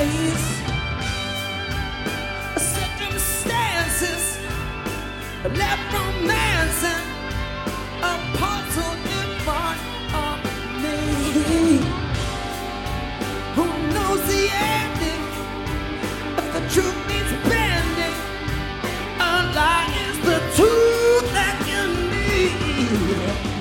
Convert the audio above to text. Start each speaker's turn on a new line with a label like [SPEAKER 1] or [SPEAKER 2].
[SPEAKER 1] lies, circumstances left romancing a puzzle in front of me. Who knows the ending? If the truth needs bending, a lie is the truth that you need.